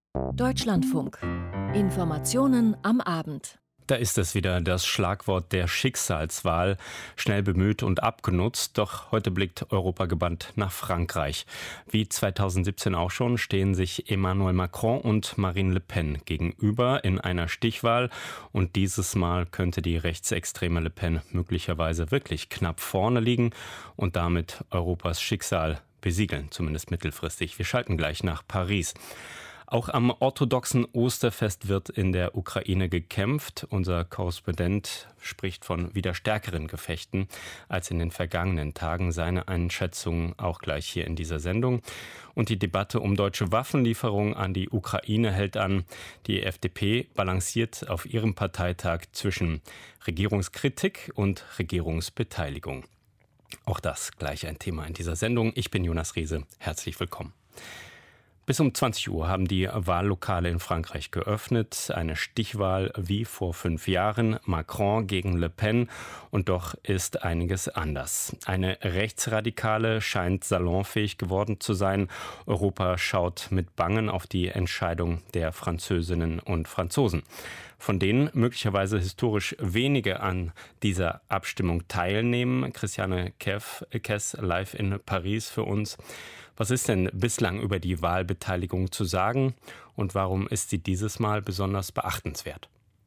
Deutschlandfunk. Informationen am Abend. Da ist es wieder, das Schlagwort der Schicksalswahl, schnell bemüht und abgenutzt. Doch heute blickt Europa gebannt nach Frankreich. Wie 2017 auch schon stehen sich Emmanuel Macron und Marine Le Pen gegenüber in einer Stichwahl. Und dieses Mal könnte die rechtsextreme Le Pen möglicherweise wirklich knapp vorne liegen und damit Europas Schicksal besiegeln, zumindest mittelfristig. Wir schalten gleich nach Paris. Auch am orthodoxen Osterfest wird in der Ukraine gekämpft. Unser Korrespondent spricht von wieder stärkeren Gefechten als in den vergangenen Tagen. Seine Einschätzung auch gleich hier in dieser Sendung. Und die Debatte um deutsche Waffenlieferungen an die Ukraine hält an. Die FDP balanciert auf ihrem Parteitag zwischen Regierungskritik und Regierungsbeteiligung. Auch das gleich ein Thema in dieser Sendung. Ich bin Jonas Riese. Herzlich willkommen. Bis um 20 Uhr haben die Wahllokale in Frankreich geöffnet. Eine Stichwahl wie vor 5 Jahren. Macron gegen Le Pen. Und doch ist einiges anders. Eine Rechtsradikale scheint salonfähig geworden zu sein. Europa schaut mit Bangen auf die Entscheidung der Französinnen und Franzosen. Von denen möglicherweise historisch wenige an dieser Abstimmung teilnehmen. Christiane Kess live in Paris für uns. Was ist denn bislang über die Wahlbeteiligung zu sagen und warum ist sie dieses Mal besonders beachtenswert?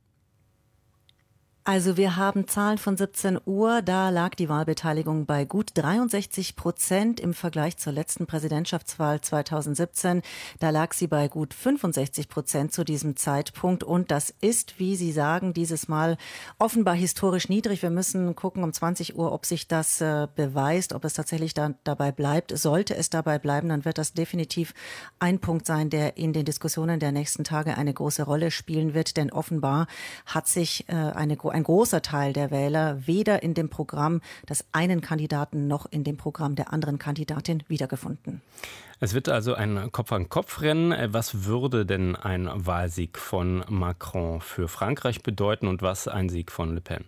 Also wir haben Zahlen von 17 Uhr, da lag die Wahlbeteiligung bei gut 63% im Vergleich zur letzten Präsidentschaftswahl 2017. Da lag sie bei gut 65% zu diesem Zeitpunkt und das ist, wie Sie sagen, dieses Mal offenbar historisch niedrig. Wir müssen gucken um 20 Uhr, ob sich das beweist, ob es tatsächlich dabei bleibt. Sollte es dabei bleiben, dann wird das definitiv ein Punkt sein, der in den Diskussionen der nächsten Tage eine große Rolle spielen wird, denn offenbar hat sich ein großer Teil der Wähler weder in dem Programm des einen Kandidaten noch in dem Programm der anderen Kandidatin wiedergefunden. Es wird also ein Kopf-an-Kopf-Rennen. Was würde denn ein Wahlsieg von Macron für Frankreich bedeuten und was ein Sieg von Le Pen?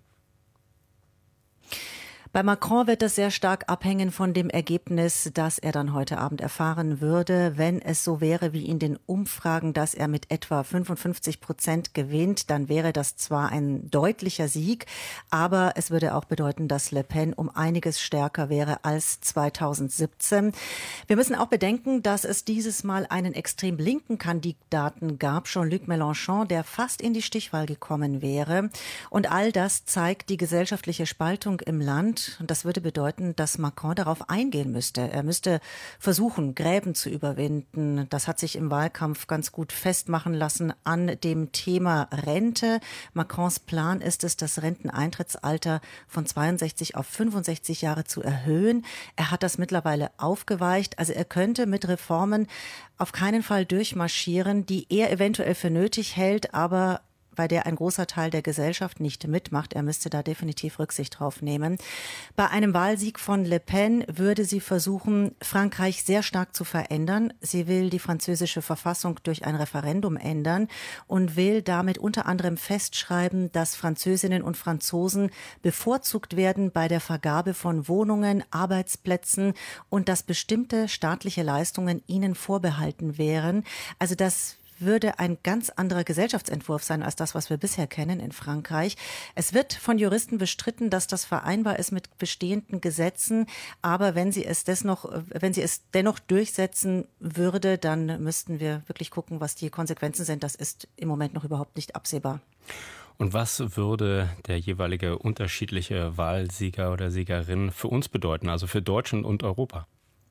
Bei Macron wird das sehr stark abhängen von dem Ergebnis, das er dann heute Abend erfahren würde. Wenn es so wäre wie in den Umfragen, dass er mit etwa 55% gewinnt, dann wäre das zwar ein deutlicher Sieg, aber es würde auch bedeuten, dass Le Pen um einiges stärker wäre als 2017. Wir müssen auch bedenken, dass es dieses Mal einen extrem linken Kandidaten gab, Jean-Luc Mélenchon, der fast in die Stichwahl gekommen wäre. Und all das zeigt die gesellschaftliche Spaltung im Land. Und das würde bedeuten, dass Macron darauf eingehen müsste. Er müsste versuchen, Gräben zu überwinden. Das hat sich im Wahlkampf ganz gut festmachen lassen an dem Thema Rente. Macrons Plan ist es, das Renteneintrittsalter von 62 auf 65 Jahre zu erhöhen. Er hat das mittlerweile aufgeweicht. Also er könnte mit Reformen auf keinen Fall durchmarschieren, die er eventuell für nötig hält, aber bei der ein großer Teil der Gesellschaft nicht mitmacht. Er müsste da definitiv Rücksicht drauf nehmen. Bei einem Wahlsieg von Le Pen würde sie versuchen, Frankreich sehr stark zu verändern. Sie will die französische Verfassung durch ein Referendum ändern und will damit unter anderem festschreiben, dass Französinnen und Franzosen bevorzugt werden bei der Vergabe von Wohnungen, Arbeitsplätzen und dass bestimmte staatliche Leistungen ihnen vorbehalten wären. Also das würde ein ganz anderer Gesellschaftsentwurf sein als das, was wir bisher kennen in Frankreich. Es wird von Juristen bestritten, dass das vereinbar ist mit bestehenden Gesetzen. Aber wenn sie es dennoch durchsetzen würde, dann müssten wir wirklich gucken, was die Konsequenzen sind. Das ist im Moment noch überhaupt nicht absehbar. Und was würde der jeweilige unterschiedliche Wahlsieger oder Siegerin für uns bedeuten, also für Deutschland und Europa?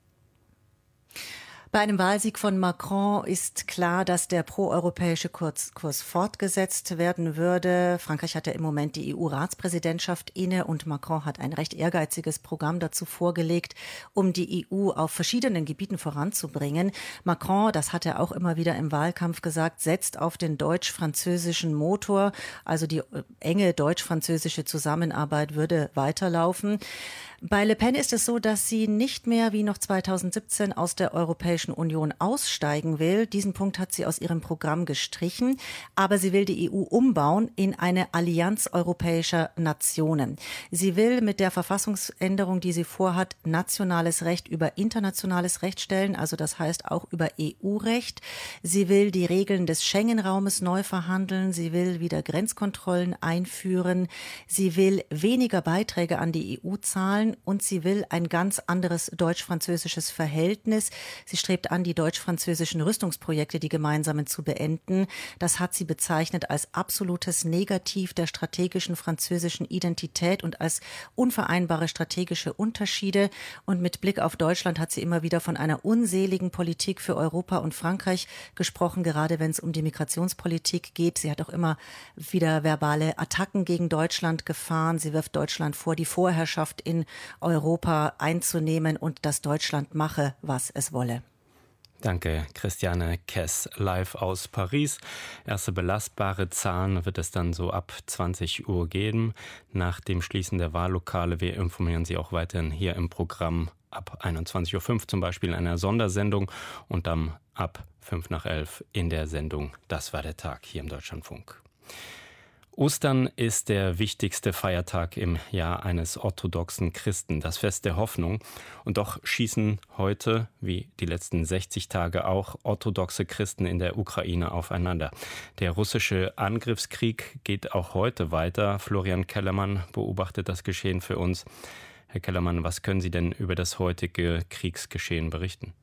Bei einem Wahlsieg von Macron ist klar, dass der proeuropäische Kurs fortgesetzt werden würde. Frankreich hat ja im Moment die EU-Ratspräsidentschaft inne und Macron hat ein recht ehrgeiziges Programm dazu vorgelegt, um die EU auf verschiedenen Gebieten voranzubringen. Macron, das hat er auch immer wieder im Wahlkampf gesagt, setzt auf den deutsch-französischen Motor. Also die enge deutsch-französische Zusammenarbeit würde weiterlaufen. Bei Le Pen ist es so, dass sie nicht mehr wie noch 2017 aus der Europäischen Europäischen Union aussteigen will. Diesen Punkt hat sie aus ihrem Programm gestrichen. Aber sie will die EU umbauen in eine Allianz europäischer Nationen. Sie will mit der Verfassungsänderung, die sie vorhat, nationales Recht über internationales Recht stellen, also das heißt auch über EU-Recht. Sie will die Regeln des Schengen-Raumes neu verhandeln. Sie will wieder Grenzkontrollen einführen. Sie will weniger Beiträge an die EU zahlen und sie will ein ganz anderes deutsch-französisches Verhältnis. Sie strebt an, die deutsch-französischen Rüstungsprojekte, die gemeinsamen, zu beenden. Das hat sie bezeichnet als absolutes Negativ der strategischen französischen Identität und als unvereinbare strategische Unterschiede. Und mit Blick auf Deutschland hat sie immer wieder von einer unseligen Politik für Europa und Frankreich gesprochen, gerade wenn es um die Migrationspolitik geht. Sie hat auch immer wieder verbale Attacken gegen Deutschland gefahren. Sie wirft Deutschland vor, die Vorherrschaft in Europa einzunehmen und dass Deutschland mache, was es wolle. Danke, Christiane Kess, live aus Paris. Erste belastbare Zahlen wird es dann so ab 20 Uhr geben. Nach dem Schließen der Wahllokale. Wir informieren Sie auch weiterhin hier im Programm ab 21.05 Uhr zum Beispiel in einer Sondersendung und dann ab 11:05 in der Sendung Das war der Tag hier im Deutschlandfunk. Ostern ist der wichtigste Feiertag im Jahr eines orthodoxen Christen, das Fest der Hoffnung. Und doch schießen heute, wie die letzten 60 Tage auch, orthodoxe Christen in der Ukraine aufeinander. Der russische Angriffskrieg geht auch heute weiter. Florian Kellermann beobachtet das Geschehen für uns. Herr Kellermann, was können Sie denn über das heutige Kriegsgeschehen berichten?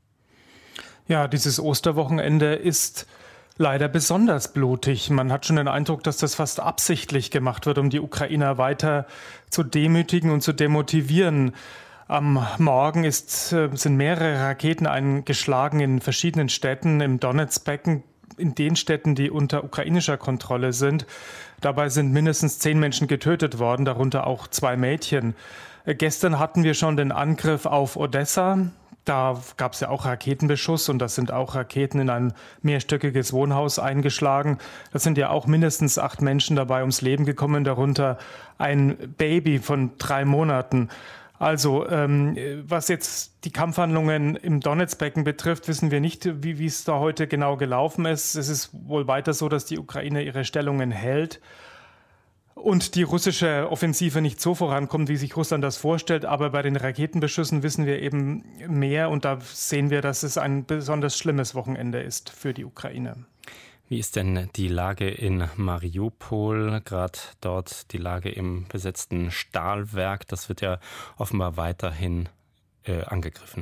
Ja, dieses Osterwochenende ist leider besonders blutig. Man hat schon den Eindruck, dass das fast absichtlich gemacht wird, um die Ukrainer weiter zu demütigen und zu demotivieren. Am Morgen sind mehrere Raketen eingeschlagen in verschiedenen Städten im Donezbecken, in den Städten, die unter ukrainischer Kontrolle sind. Dabei sind mindestens 10 Menschen getötet worden, darunter auch 2 Mädchen. Gestern hatten wir schon den Angriff auf Odessa. Da gab es ja auch Raketenbeschuss und da sind auch Raketen in ein mehrstöckiges Wohnhaus eingeschlagen. Da sind ja auch mindestens 8 Menschen dabei ums Leben gekommen, darunter ein Baby von 3 Monaten. Also was jetzt die Kampfhandlungen im Donezbecken betrifft, wissen wir nicht, wie es da heute genau gelaufen ist. Es ist wohl weiter so, dass die Ukraine ihre Stellungen hält und die russische Offensive nicht so vorankommt, wie sich Russland das vorstellt. Aber bei den Raketenbeschüssen wissen wir eben mehr und da sehen wir, dass es ein besonders schlimmes Wochenende ist für die Ukraine. Wie ist denn die Lage in Mariupol, gerade dort die Lage im besetzten Stahlwerk? Das wird ja offenbar weiterhin angegriffen.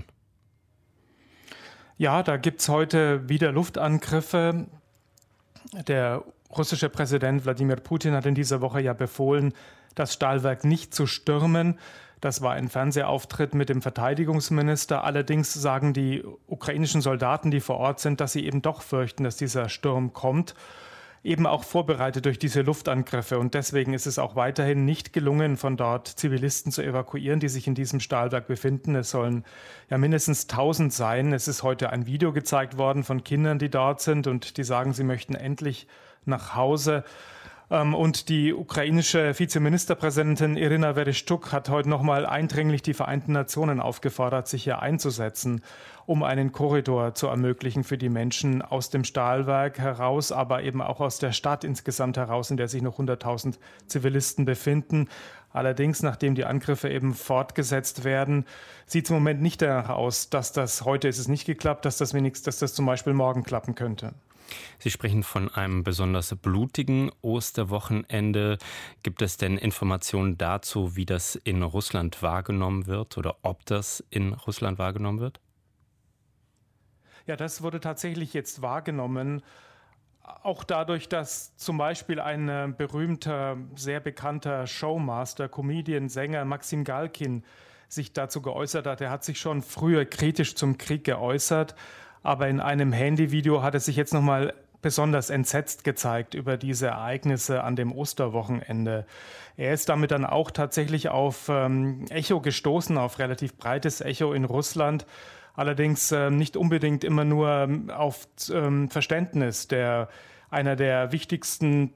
Ja, da gibt es heute wieder Luftangriffe. Der russische Präsident Wladimir Putin hat in dieser Woche ja befohlen, das Stahlwerk nicht zu stürmen. Das war ein Fernsehauftritt mit dem Verteidigungsminister. Allerdings sagen die ukrainischen Soldaten, die vor Ort sind, dass sie eben doch fürchten, dass dieser Sturm kommt. Eben auch vorbereitet durch diese Luftangriffe. Und deswegen ist es auch weiterhin nicht gelungen, von dort Zivilisten zu evakuieren, die sich in diesem Stahlwerk befinden. Es sollen ja mindestens 1000 sein. Es ist heute ein Video gezeigt worden von Kindern, die dort sind und die sagen, sie möchten endlich nach Hause. Und die ukrainische Vizeministerpräsidentin Irina Vereshchuk hat heute nochmal eindringlich die Vereinten Nationen aufgefordert, sich hier einzusetzen, um einen Korridor zu ermöglichen für die Menschen aus dem Stahlwerk heraus, aber eben auch aus der Stadt insgesamt heraus, in der sich noch 100.000 Zivilisten befinden. Allerdings, nachdem die Angriffe eben fortgesetzt werden, sieht es im Moment nicht danach aus, dass das heute ist es nicht geklappt, dass das zum Beispiel morgen klappen könnte. Sie sprechen von einem besonders blutigen Osterwochenende. Gibt es denn Informationen dazu, wie das in Russland wahrgenommen wird oder ob das in Russland wahrgenommen wird? Ja, das wurde tatsächlich jetzt wahrgenommen. Auch dadurch, dass zum Beispiel ein berühmter, sehr bekannter Showmaster, Comedian, Sänger Maxim Galkin sich dazu geäußert hat. Er hat sich schon früher kritisch zum Krieg geäußert. Aber in einem Handyvideo hat er sich jetzt nochmal besonders entsetzt gezeigt über diese Ereignisse an dem Osterwochenende. Er ist damit dann auch tatsächlich auf Echo gestoßen, auf relativ breites Echo in Russland. Allerdings nicht unbedingt immer nur auf Verständnis. Einer der wichtigsten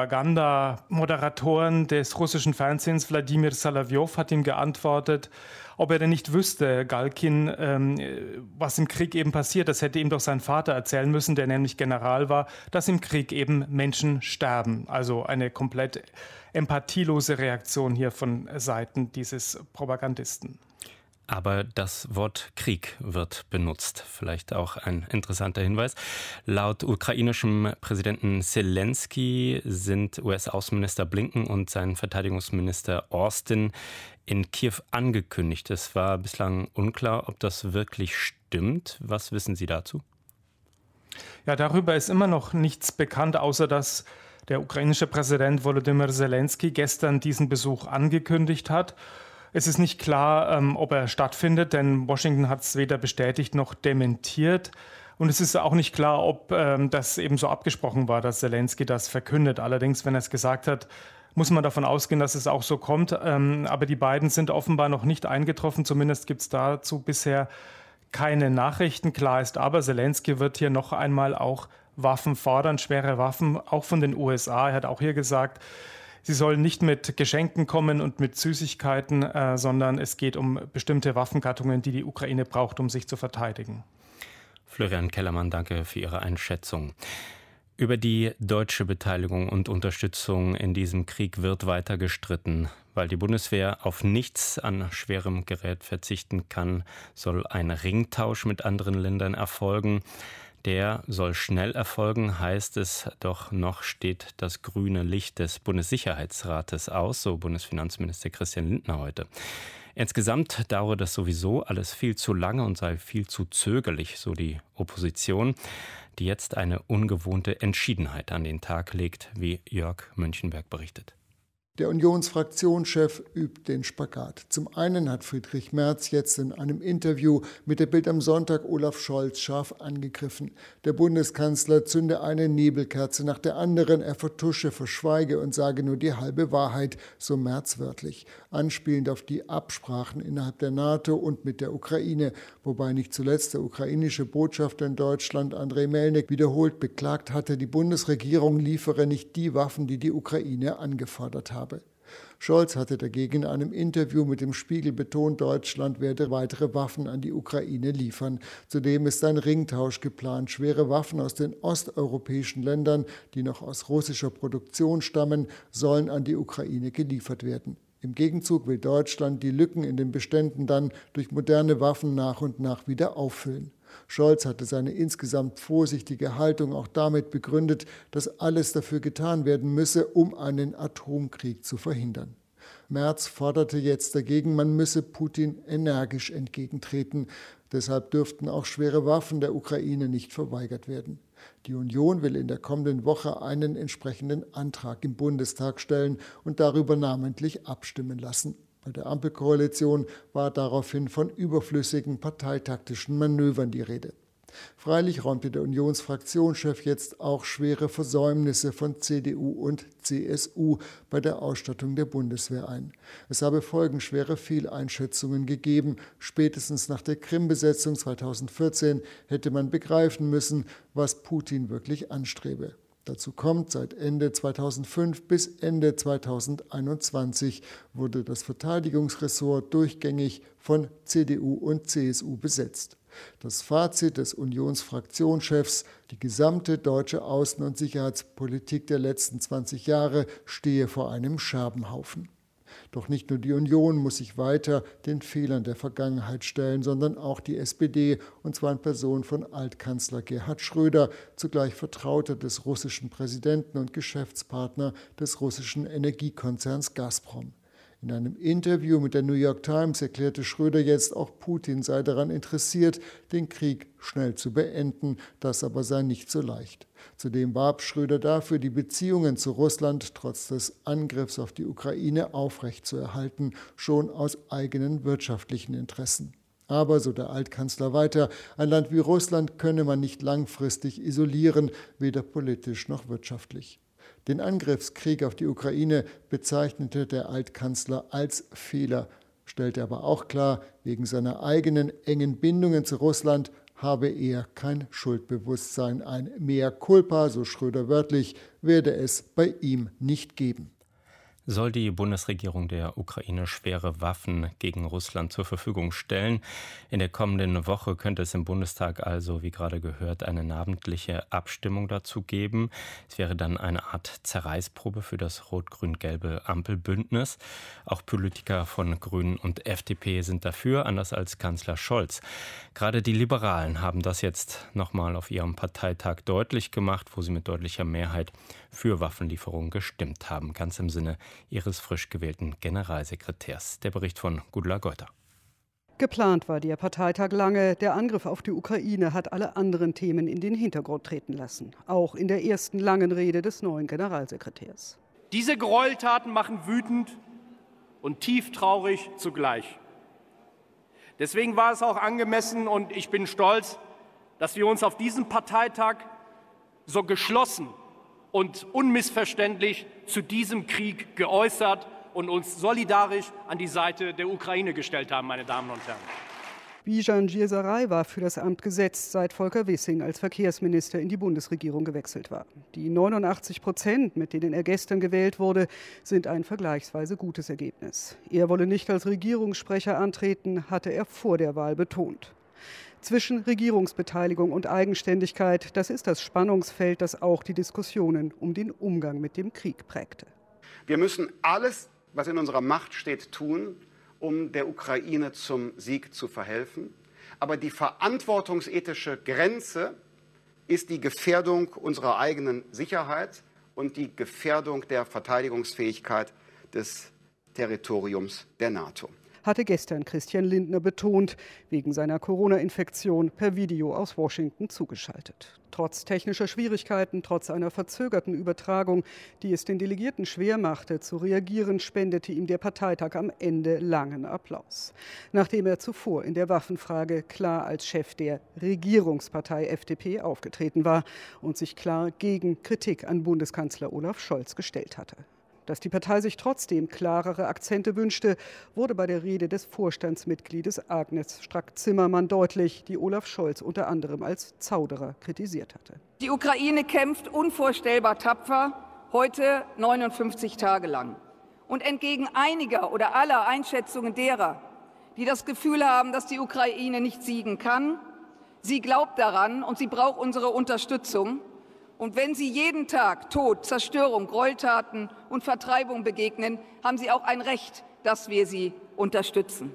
Propagandamoderatoren des russischen Fernsehens, Wladimir Solowjow, hat ihm geantwortet. ob er denn nicht wüsste, Galkin, was im Krieg eben passiert. Das hätte ihm doch sein Vater erzählen müssen, der nämlich General war, dass im Krieg eben Menschen sterben. Also eine komplett empathielose Reaktion hier von Seiten dieses Propagandisten. Aber das Wort Krieg wird benutzt. Vielleicht auch ein interessanter Hinweis. Laut ukrainischem Präsidenten Zelensky sind US-Außenminister Blinken und sein Verteidigungsminister Austin in Kiew angekündigt. Es war bislang unklar, ob das wirklich stimmt. Was wissen Sie dazu? Ja, darüber ist immer noch nichts bekannt, außer dass der ukrainische Präsident Volodymyr Zelensky gestern diesen Besuch angekündigt hat. Es ist nicht klar, ob er stattfindet, denn Washington hat es weder bestätigt noch dementiert. Und es ist auch nicht klar, ob das eben so abgesprochen war, dass Zelensky das verkündet. Allerdings, wenn er es gesagt hat, muss man davon ausgehen, dass es auch so kommt. Aber die beiden sind offenbar noch nicht eingetroffen. Zumindest gibt es dazu bisher keine Nachrichten. Klar ist aber, Zelensky wird hier noch einmal auch Waffen fordern, schwere Waffen, auch von den USA. Er hat auch hier gesagt, sie sollen nicht mit Geschenken kommen und mit Süßigkeiten, sondern es geht um bestimmte Waffengattungen, die die Ukraine braucht, um sich zu verteidigen. Florian Kellermann, danke für Ihre Einschätzung. Über die deutsche Beteiligung und Unterstützung in diesem Krieg wird weiter gestritten. Weil die Bundeswehr auf nichts an schwerem Gerät verzichten kann, soll ein Ringtausch mit anderen Ländern erfolgen. Der soll schnell erfolgen, heißt es, doch noch steht das grüne Licht des Bundessicherheitsrates aus, so Bundesfinanzminister Christian Lindner heute. Insgesamt dauere das sowieso alles viel zu lange und sei viel zu zögerlich, so die Opposition, die jetzt eine ungewohnte Entschiedenheit an den Tag legt, wie Jörg Münchenberg berichtet. Der Unionsfraktionschef übt den Spagat. Zum einen hat Friedrich Merz jetzt in einem Interview mit der Bild am Sonntag Olaf Scholz scharf angegriffen. Der Bundeskanzler zünde eine Nebelkerze nach der anderen, er vertusche, verschweige und sage nur die halbe Wahrheit, so Merz wörtlich. Anspielend auf die Absprachen innerhalb der NATO und mit der Ukraine, wobei nicht zuletzt der ukrainische Botschafter in Deutschland, Andrei Melnik, wiederholt beklagt hatte, die Bundesregierung liefere nicht die Waffen, die die Ukraine angefordert habe. Scholz hatte dagegen in einem Interview mit dem Spiegel betont, Deutschland werde weitere Waffen an die Ukraine liefern. Zudem ist ein Ringtausch geplant. Schwere Waffen aus den osteuropäischen Ländern, die noch aus russischer Produktion stammen, sollen an die Ukraine geliefert werden. Im Gegenzug will Deutschland die Lücken in den Beständen dann durch moderne Waffen nach und nach wieder auffüllen. Scholz hatte seine insgesamt vorsichtige Haltung auch damit begründet, dass alles dafür getan werden müsse, um einen Atomkrieg zu verhindern. Merz forderte jetzt dagegen, man müsse Putin energisch entgegentreten. Deshalb dürften auch schwere Waffen der Ukraine nicht verweigert werden. Die Union will in der kommenden Woche einen entsprechenden Antrag im Bundestag stellen und darüber namentlich abstimmen lassen. Bei der Ampelkoalition war daraufhin von überflüssigen parteitaktischen Manövern die Rede. Freilich räumte der Unionsfraktionschef jetzt auch schwere Versäumnisse von CDU und CSU bei der Ausstattung der Bundeswehr ein. Es habe folgenschwere Fehleinschätzungen gegeben. Spätestens nach der Krim-Besetzung 2014 hätte man begreifen müssen, was Putin wirklich anstrebe. Dazu kommt, seit Ende 2005 bis Ende 2021 wurde das Verteidigungsressort durchgängig von CDU und CSU besetzt. Das Fazit des Unionsfraktionschefs, die gesamte deutsche Außen- und Sicherheitspolitik der letzten 20 Jahre stehe vor einem Scherbenhaufen. Doch nicht nur die Union muss sich weiter den Fehlern der Vergangenheit stellen, sondern auch die SPD, und zwar in Person von Altkanzler Gerhard Schröder, zugleich Vertrauter des russischen Präsidenten und Geschäftspartner des russischen Energiekonzerns Gazprom. In einem Interview mit der New York Times erklärte Schröder jetzt, auch Putin sei daran interessiert, den Krieg schnell zu beenden. Das aber sei nicht so leicht. Zudem warb Schröder dafür, die Beziehungen zu Russland trotz des Angriffs auf die Ukraine aufrechtzuerhalten, schon aus eigenen wirtschaftlichen Interessen. Aber, so der Altkanzler weiter, ein Land wie Russland könne man nicht langfristig isolieren, weder politisch noch wirtschaftlich. Den Angriffskrieg auf die Ukraine bezeichnete der Altkanzler als Fehler, stellte aber auch klar, wegen seiner eigenen engen Bindungen zu Russland habe er kein Schuldbewusstsein. Ein Mea culpa, so Schröder wörtlich, werde es bei ihm nicht geben. Soll die Bundesregierung der Ukraine schwere Waffen gegen Russland zur Verfügung stellen? In der kommenden Woche könnte es im Bundestag also, wie gerade gehört, eine namentliche Abstimmung dazu geben. Es wäre dann eine Art Zerreißprobe für das rot-grün-gelbe Ampelbündnis. Auch Politiker von Grünen und FDP sind dafür, anders als Kanzler Scholz. Gerade die Liberalen haben das jetzt nochmal auf ihrem Parteitag deutlich gemacht, wo sie mit deutlicher Mehrheit für Waffenlieferungen gestimmt haben, ganz im Sinne ihres frisch gewählten Generalsekretärs. Der Bericht von Gudula Goiter. Geplant war der Parteitag lange. Der Angriff auf die Ukraine hat alle anderen Themen in den Hintergrund treten lassen. Auch in der ersten langen Rede des neuen Generalsekretärs. Diese Gräueltaten machen wütend und tief traurig zugleich. Deswegen war es auch angemessen und ich bin stolz, dass wir uns auf diesem Parteitag so geschlossen und unmissverständlich zu diesem Krieg geäußert und uns solidarisch an die Seite der Ukraine gestellt haben, meine Damen und Herren. Bijan Girsaray war für das Amt gesetzt, seit Volker Wissing als Verkehrsminister in die Bundesregierung gewechselt war. Die 89%, mit denen er gestern gewählt wurde, sind ein vergleichsweise gutes Ergebnis. Er wolle nicht als Regierungssprecher antreten, hatte er vor der Wahl betont. Zwischen Regierungsbeteiligung und Eigenständigkeit, das ist das Spannungsfeld, das auch die Diskussionen um den Umgang mit dem Krieg prägte. Wir müssen alles, was in unserer Macht steht, tun, um der Ukraine zum Sieg zu verhelfen. Aber die verantwortungsethische Grenze ist die Gefährdung unserer eigenen Sicherheit und die Gefährdung der Verteidigungsfähigkeit des Territoriums der NATO. Hatte gestern Christian Lindner betont, wegen seiner Corona-Infektion per Video aus Washington zugeschaltet. Trotz technischer Schwierigkeiten, trotz einer verzögerten Übertragung, die es den Delegierten schwer machte, zu reagieren, spendete ihm der Parteitag am Ende langen Applaus. Nachdem er zuvor in der Waffenfrage klar als Chef der Regierungspartei FDP aufgetreten war und sich klar gegen Kritik an Bundeskanzler Olaf Scholz gestellt hatte. Dass die Partei sich trotzdem klarere Akzente wünschte, wurde bei der Rede des Vorstandsmitgliedes Agnes Strack-Zimmermann deutlich, die Olaf Scholz unter anderem als Zauderer kritisiert hatte. Die Ukraine kämpft unvorstellbar tapfer, heute 59 Tage lang. Und entgegen einiger oder aller Einschätzungen derer, die das Gefühl haben, dass die Ukraine nicht siegen kann, sie glaubt daran und sie braucht unsere Unterstützung. Und wenn Sie jeden Tag Tod, Zerstörung, Gräueltaten und Vertreibung begegnen, haben Sie auch ein Recht, dass wir Sie unterstützen.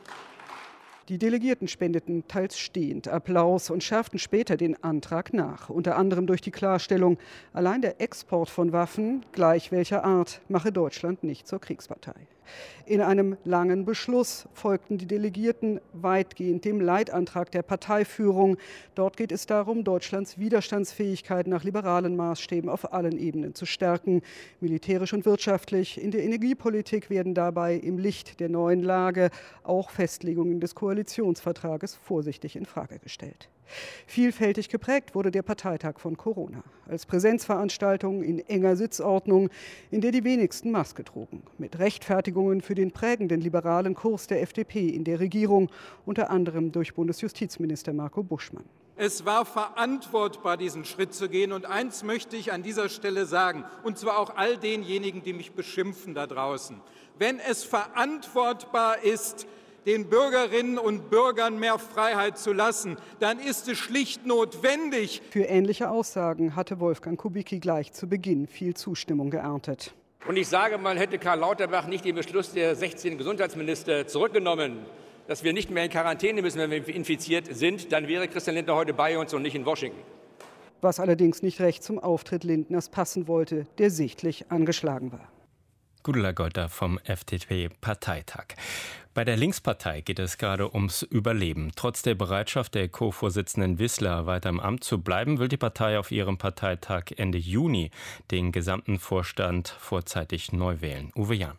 Die Delegierten spendeten teils stehend Applaus und schärften später den Antrag nach. Unter anderem durch die Klarstellung, allein der Export von Waffen, gleich welcher Art, mache Deutschland nicht zur Kriegspartei. In einem langen Beschluss folgten die Delegierten weitgehend dem Leitantrag der Parteiführung. Dort geht es darum, Deutschlands Widerstandsfähigkeit nach liberalen Maßstäben auf allen Ebenen zu stärken, militärisch und wirtschaftlich. In der Energiepolitik werden dabei im Licht der neuen Lage auch Festlegungen des Koalitionsvertrages vorsichtig in Frage gestellt. Vielfältig geprägt wurde der Parteitag von Corona. Als Präsenzveranstaltung in enger Sitzordnung, in der die wenigsten Maske trugen. Mit Rechtfertigungen für den prägenden liberalen Kurs der FDP in der Regierung, unter anderem durch Bundesjustizminister Marco Buschmann. Es war verantwortbar, diesen Schritt zu gehen. Und eins möchte ich an dieser Stelle sagen, und zwar auch all denjenigen, die mich beschimpfen da draußen. Wenn es verantwortbar ist, den Bürgerinnen und Bürgern mehr Freiheit zu lassen, dann ist es schlicht notwendig. Für ähnliche Aussagen hatte Wolfgang Kubicki gleich zu Beginn viel Zustimmung geerntet. Und ich sage mal, hätte Karl Lauterbach nicht den Beschluss der 16 Gesundheitsminister zurückgenommen, dass wir nicht mehr in Quarantäne müssen, wenn wir infiziert sind, dann wäre Christian Lindner heute bei uns und nicht in Washington. Was allerdings nicht recht zum Auftritt Lindners passen wollte, der sichtlich angeschlagen war. Gudula Goiter vom FDP-Parteitag. Bei der Linkspartei geht es gerade ums Überleben. Trotz der Bereitschaft der Co-Vorsitzenden Wissler, weiter im Amt zu bleiben, will die Partei auf ihrem Parteitag Ende Juni den gesamten Vorstand vorzeitig neu wählen. Uwe Jahn.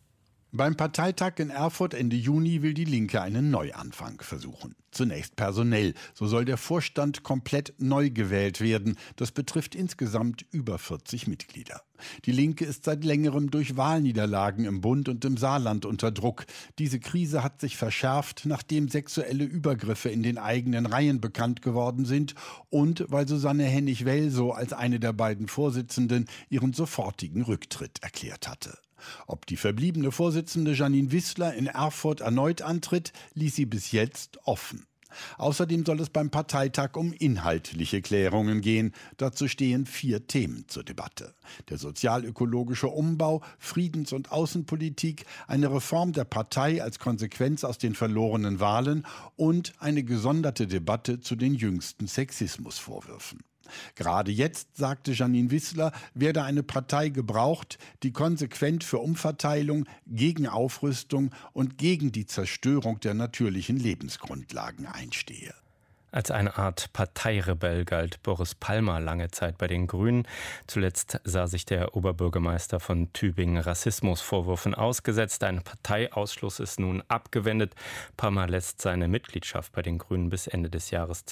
Beim Parteitag in Erfurt Ende Juni will die Linke einen Neuanfang versuchen. Zunächst personell. So soll der Vorstand komplett neu gewählt werden. Das betrifft insgesamt über 40 Mitglieder. Die Linke ist seit längerem durch Wahlniederlagen im Bund und im Saarland unter Druck. Diese Krise hat sich verschärft, nachdem sexuelle Übergriffe in den eigenen Reihen bekannt geworden sind und weil Susanne Hennig-Welsow als eine der beiden Vorsitzenden ihren sofortigen Rücktritt erklärt hatte. Ob die verbliebene Vorsitzende Jeanine Wissler in Erfurt erneut antritt, ließ sie bis jetzt offen. Außerdem soll es beim Parteitag um inhaltliche Klärungen gehen. Dazu stehen 4 Themen zur Debatte: der sozial-ökologische Umbau, Friedens- und Außenpolitik, eine Reform der Partei als Konsequenz aus den verlorenen Wahlen und eine gesonderte Debatte zu den jüngsten Sexismusvorwürfen. Gerade jetzt, sagte Jeanine Wissler, werde eine Partei gebraucht, die konsequent für Umverteilung, gegen Aufrüstung und gegen die Zerstörung der natürlichen Lebensgrundlagen einstehe. Als eine Art Parteirebell galt Boris Palmer lange Zeit bei den Grünen. Zuletzt sah sich der Oberbürgermeister von Tübingen Rassismusvorwürfen ausgesetzt. Ein Parteiausschluss ist nun abgewendet. Palmer lässt seine Mitgliedschaft bei den Grünen bis Ende des Jahres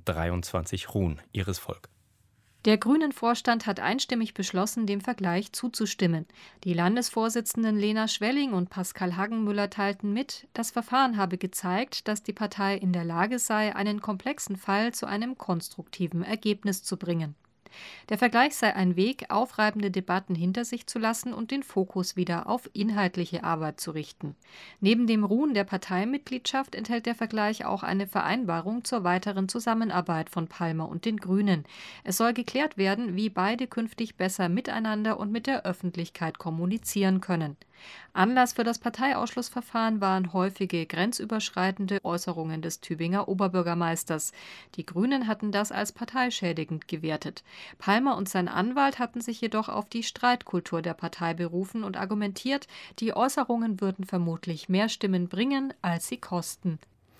2023 ruhen. Iris Volk. Der Grünen-Vorstand hat einstimmig beschlossen, dem Vergleich zuzustimmen. Die Landesvorsitzenden Lena Schwelling und Pascal Hagenmüller teilten mit, das Verfahren habe gezeigt, dass die Partei in der Lage sei, einen komplexen Fall zu einem konstruktiven Ergebnis zu bringen. Der Vergleich sei ein Weg, aufreibende Debatten hinter sich zu lassen und den Fokus wieder auf inhaltliche Arbeit zu richten. Neben dem Ruhen der Parteimitgliedschaft enthält der Vergleich auch eine Vereinbarung zur weiteren Zusammenarbeit von Palmer und den Grünen. Es soll geklärt werden, wie beide künftig besser miteinander und mit der Öffentlichkeit kommunizieren können. Anlass für das Parteiausschlussverfahren waren häufige grenzüberschreitende Äußerungen des Tübinger Oberbürgermeisters. Die Grünen hatten das als parteischädigend gewertet. Palmer und sein Anwalt hatten sich jedoch auf die Streitkultur der Partei berufen und argumentiert, die Äußerungen würden vermutlich mehr Stimmen bringen, als sie kosten.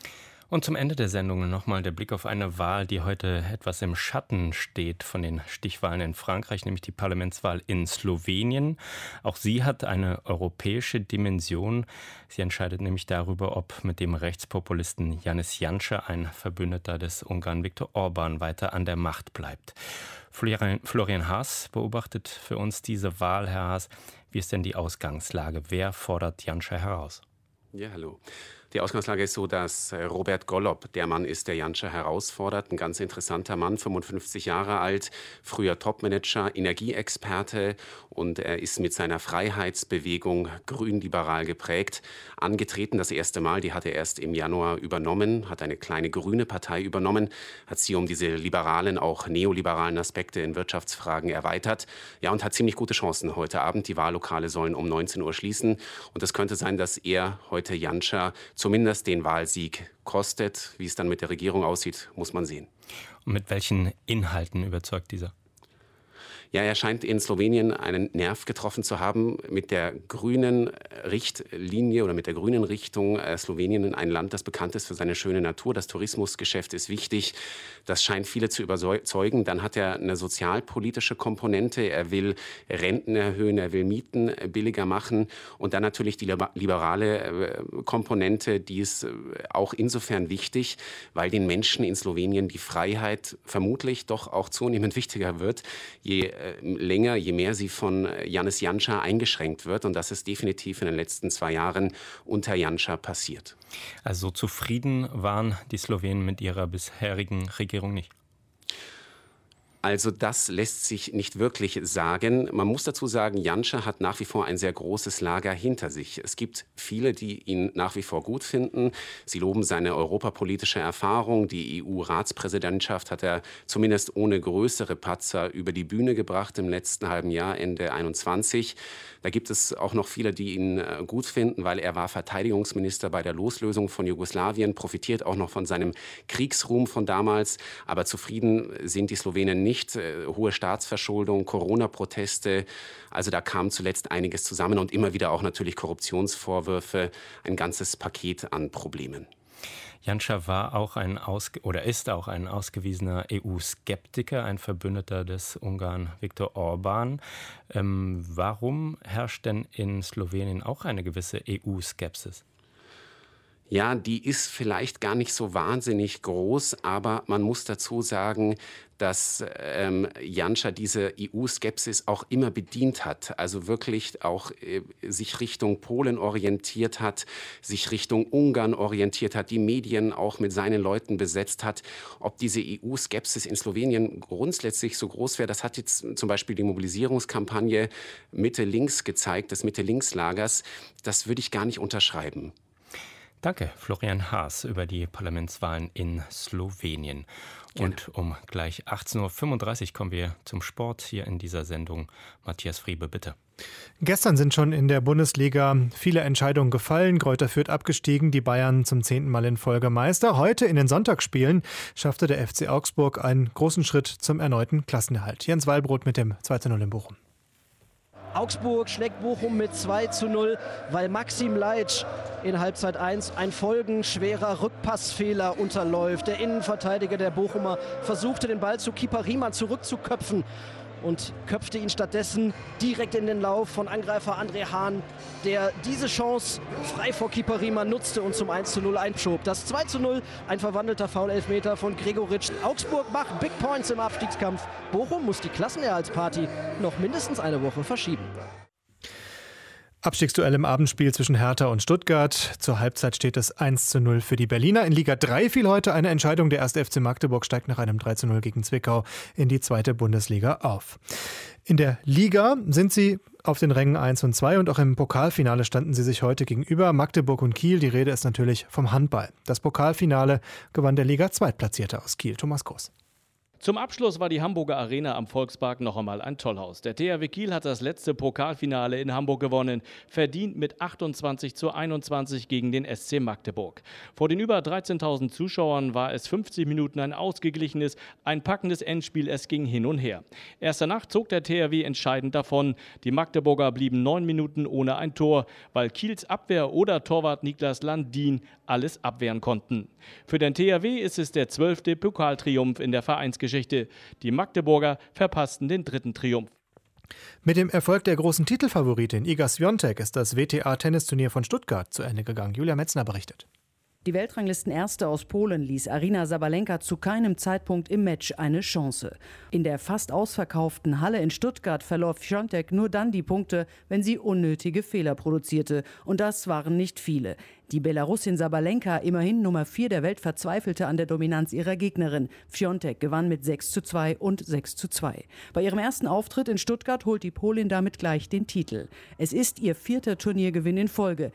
Und zum Ende der Sendung nochmal der Blick auf eine Wahl, die heute etwas im Schatten steht von den Stichwahlen in Frankreich, nämlich die Parlamentswahl in Slowenien. Auch sie hat eine europäische Dimension. Sie entscheidet nämlich darüber, ob mit dem Rechtspopulisten Janez Janša ein Verbündeter des Ungarn Viktor Orban weiter an der Macht bleibt. Florian Haas beobachtet für uns diese Wahl. Herr Haas, wie ist denn die Ausgangslage? Wer fordert Janša heraus? Ja, hallo. Die Ausgangslage ist so, dass Robert Golob der Mann ist, der Janša herausfordert. Ein ganz interessanter Mann, 55 Jahre alt, früher Topmanager, Energieexperte, und er ist mit seiner Freiheitsbewegung grünliberal geprägt. Angetreten das erste Mal, die hat er erst im Januar übernommen, hat eine kleine grüne Partei übernommen, hat sie um diese liberalen, auch neoliberalen Aspekte in Wirtschaftsfragen erweitert. Ja, und hat ziemlich gute Chancen heute Abend. Die Wahllokale sollen um 19 Uhr schließen. Und es könnte sein, dass er heute Janša zumindest den Wahlsieg kostet. Wie es dann mit der Regierung aussieht, muss man sehen. Und mit welchen Inhalten überzeugt dieser? Ja, er scheint in Slowenien einen Nerv getroffen zu haben mit der grünen Richtlinie oder mit der grünen Richtung. Slowenien, ein Land, das bekannt ist für seine schöne Natur. Das Tourismusgeschäft ist wichtig. Das scheint viele zu überzeugen. Dann hat er eine sozialpolitische Komponente. Er will Renten erhöhen, er will Mieten billiger machen. Und dann natürlich die liberale Komponente, die ist auch insofern wichtig, weil den Menschen in Slowenien die Freiheit vermutlich doch auch zunehmend wichtiger wird, je länger, je mehr sie von Janez Janša eingeschränkt wird. Und das ist definitiv in den letzten 2 Jahren unter Janša passiert. Also zufrieden waren die Slowenen mit ihrer bisherigen Regierung nicht? Also das lässt sich nicht wirklich sagen. Man muss dazu sagen, Janša hat nach wie vor ein sehr großes Lager hinter sich. Es gibt viele, die ihn nach wie vor gut finden. Sie loben seine europapolitische Erfahrung. Die EU-Ratspräsidentschaft hat er zumindest ohne größere Patzer über die Bühne gebracht im letzten halben Jahr, Ende 21. Da gibt es auch noch viele, die ihn gut finden, weil er war Verteidigungsminister bei der Loslösung von Jugoslawien, profitiert auch noch von seinem Kriegsruhm von damals. Aber zufrieden sind die Slowenen nicht. Hohe Staatsverschuldung, Corona-Proteste. Also da kam zuletzt einiges zusammen und immer wieder auch natürlich Korruptionsvorwürfe, ein ganzes Paket an Problemen. Janša war auch ist auch ein ausgewiesener EU-Skeptiker, ein Verbündeter des Ungarn Viktor Orban. Warum herrscht denn in Slowenien auch eine gewisse EU-Skepsis? Ja, die ist vielleicht gar nicht so wahnsinnig groß, aber man muss dazu sagen, dass Janša diese EU-Skepsis auch immer bedient hat. Also wirklich auch sich Richtung Polen orientiert hat, sich Richtung Ungarn orientiert hat, die Medien auch mit seinen Leuten besetzt hat. Ob diese EU-Skepsis in Slowenien grundsätzlich so groß wäre, das hat jetzt zum Beispiel die Mobilisierungskampagne Mitte-Links gezeigt, des Mitte-Links-Lagers. Das würde ich gar nicht unterschreiben. Danke, Florian Haas, über die Parlamentswahlen in Slowenien. Und um gleich 18.35 Uhr kommen wir zum Sport hier in dieser Sendung. Matthias Friebe, bitte. Gestern sind schon in der Bundesliga viele Entscheidungen gefallen. Greuther Fürth abgestiegen, die Bayern zum 10. Mal in Folge Meister. Heute in den Sonntagsspielen schaffte der FC Augsburg einen großen Schritt zum erneuten Klassenerhalt. Jens Wallbrot mit dem 2:0 in Bochum. Augsburg schlägt Bochum mit 2:0, weil Maxim Leitsch in Halbzeit 1 ein folgenschwerer Rückpassfehler unterläuft. Der Innenverteidiger der Bochumer versuchte den Ball zu Keeper Riemann zurückzuköpfen und köpfte ihn stattdessen direkt in den Lauf von Angreifer André Hahn, der diese Chance frei vor Keeper Riemann nutzte und zum 1:0 einschob. Das 2:0, ein verwandelter Foul-Elfmeter von Gregoritsch. Augsburg macht Big Points im Abstiegskampf. Bochum muss die Klassenerhaltsparty noch mindestens eine Woche verschieben. Abstiegsduell im Abendspiel zwischen Hertha und Stuttgart. Zur Halbzeit steht es 1:0 für die Berliner. In Liga 3 fiel heute eine Entscheidung. Der 1. FC Magdeburg steigt nach einem 3:0 gegen Zwickau in die 2. Bundesliga auf. In der Liga sind sie auf den Rängen 1 und 2 und auch im Pokalfinale standen sie sich heute gegenüber. Magdeburg und Kiel, die Rede ist natürlich vom Handball. Das Pokalfinale gewann der Liga-Zweitplatzierte aus Kiel, Thomas Groß. Zum Abschluss war die Hamburger Arena am Volkspark noch einmal ein Tollhaus. Der THW Kiel hat das letzte Pokalfinale in Hamburg gewonnen, verdient mit 28:21 gegen den SC Magdeburg. Vor den über 13.000 Zuschauern war es 50 Minuten ein ausgeglichenes, ein packendes Endspiel, es ging hin und her. Erst danach zog der THW entscheidend davon. Die Magdeburger blieben 9 Minuten ohne ein Tor, weil Kiels Abwehr oder Torwart Niklas Landin alles abwehren konnten. Für den THW ist es der 12. Pokaltriumph in der Vereinsgeschichte. Die Magdeburger verpassten den 3. Triumph. Mit dem Erfolg der großen Titelfavoritin Iga Swiatek ist das WTA-Tennisturnier von Stuttgart zu Ende gegangen. Julia Metzner berichtet. Die Weltranglistenerste aus Polen ließ Aryna Sabalenka zu keinem Zeitpunkt im Match eine Chance. In der fast ausverkauften Halle in Stuttgart verlor Swiatek nur dann die Punkte, wenn sie unnötige Fehler produzierte. Und das waren nicht viele. Die Belarusin Sabalenka, immerhin Nummer 4 der Welt, verzweifelte an der Dominanz ihrer Gegnerin. Swiatek gewann mit 6:2 und 6:2. Bei ihrem ersten Auftritt in Stuttgart holt die Polin damit gleich den Titel. Es ist ihr 4. Turniergewinn in Folge.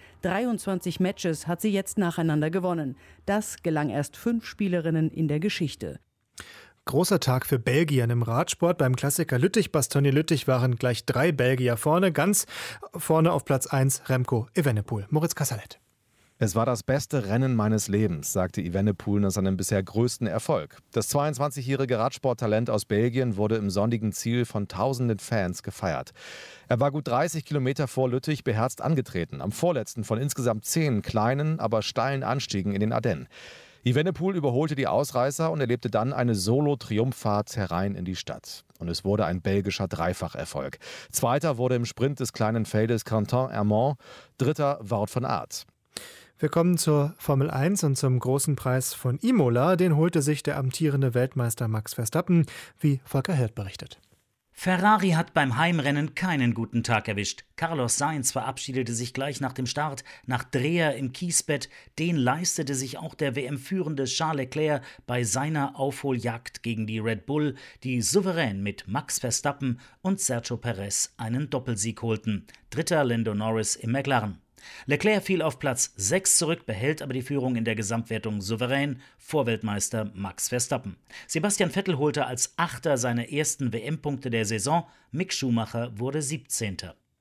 23 Matches hat sie jetzt nacheinander gewonnen. Das gelang erst 5 Spielerinnen in der Geschichte. Großer Tag für Belgier im Radsport. Beim Klassiker Lüttich-Bastogne-Lüttich waren gleich 3 Belgier vorne. Ganz vorne auf Platz 1 Remco Evenepoel. Moritz Kassalet. Es war das beste Rennen meines Lebens, sagte Evenepoel nach seinem bisher größten Erfolg. Das 22-jährige Radsporttalent aus Belgien wurde im sonnigen Ziel von tausenden Fans gefeiert. Er war gut 30 Kilometer vor Lüttich beherzt angetreten, am vorletzten von insgesamt 10 kleinen, aber steilen Anstiegen in den Ardennen. Evenepoel überholte die Ausreißer und erlebte dann eine Solo-Triumphfahrt herein in die Stadt. Und es wurde ein belgischer Dreifacherfolg. Zweiter wurde im Sprint des kleinen Feldes Canton-Hermont, dritter Wout van Aert. Wir kommen zur Formel 1 und zum großen Preis von Imola. Den holte sich der amtierende Weltmeister Max Verstappen, wie Volker Hirt berichtet. Ferrari hat beim Heimrennen keinen guten Tag erwischt. Carlos Sainz verabschiedete sich gleich nach dem Start, nach Dreher im Kiesbett. Den leistete sich auch der WM-führende Charles Leclerc bei seiner Aufholjagd gegen die Red Bull, die souverän mit Max Verstappen und Sergio Perez einen Doppelsieg holten. Dritter Lando Norris im McLaren. Leclerc fiel auf Platz 6 zurück, behält aber die Führung in der Gesamtwertung souverän vor Weltmeister Max Verstappen. Sebastian Vettel holte als Achter seine ersten WM-Punkte der Saison. Mick Schumacher wurde 17.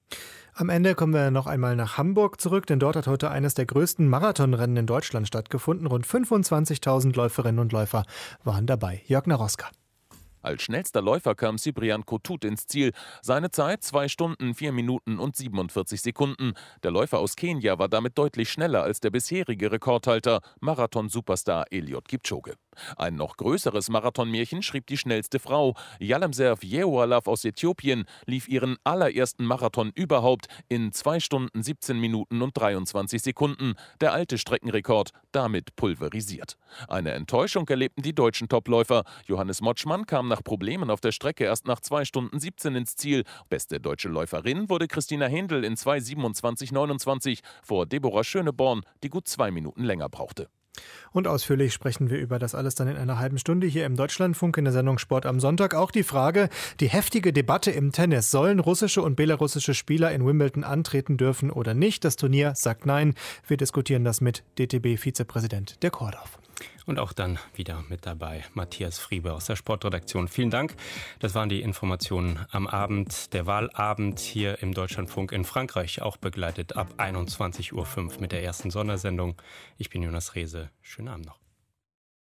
Am Ende kommen wir noch einmal nach Hamburg zurück, denn dort hat heute eines der größten Marathonrennen in Deutschland stattgefunden. Rund 25.000 Läuferinnen und Läufer waren dabei. Jörg Naroska. Als schnellster Läufer kam Cyprian Kotut ins Ziel. Seine Zeit 2 Stunden, 4 Minuten und 47 Sekunden. Der Läufer aus Kenia war damit deutlich schneller als der bisherige Rekordhalter, Marathon-Superstar Eliud Kipchoge. Ein noch größeres Marathonmärchen schrieb die schnellste Frau. Yalemserv Yewalav aus Äthiopien lief ihren allerersten Marathon überhaupt in 2 Stunden 17 Minuten und 23 Sekunden. Der alte Streckenrekord damit pulverisiert. Eine Enttäuschung erlebten die deutschen Topläufer. Johannes Motschmann kam nach Problemen auf der Strecke erst nach 2 Stunden 17 ins Ziel. Beste deutsche Läuferin wurde Christina Händel in 2:27:29 vor Deborah Schöneborn, die gut 2 Minuten länger brauchte. Und ausführlich sprechen wir über das alles dann in einer halben Stunde hier im Deutschlandfunk in der Sendung Sport am Sonntag. Auch die Frage, die heftige Debatte im Tennis. Sollen russische und belarussische Spieler in Wimbledon antreten dürfen oder nicht? Das Turnier sagt nein. Wir diskutieren das mit DTB-Vizepräsident Dirk Hordorf. Und auch dann wieder mit dabei Matthias Friebe aus der Sportredaktion. Vielen Dank. Das waren die Informationen am Abend, der Wahlabend hier im Deutschlandfunk in Frankreich, auch begleitet ab 21:05 Uhr mit der ersten Sondersendung. Ich bin Jonas Rehse. Schönen Abend noch.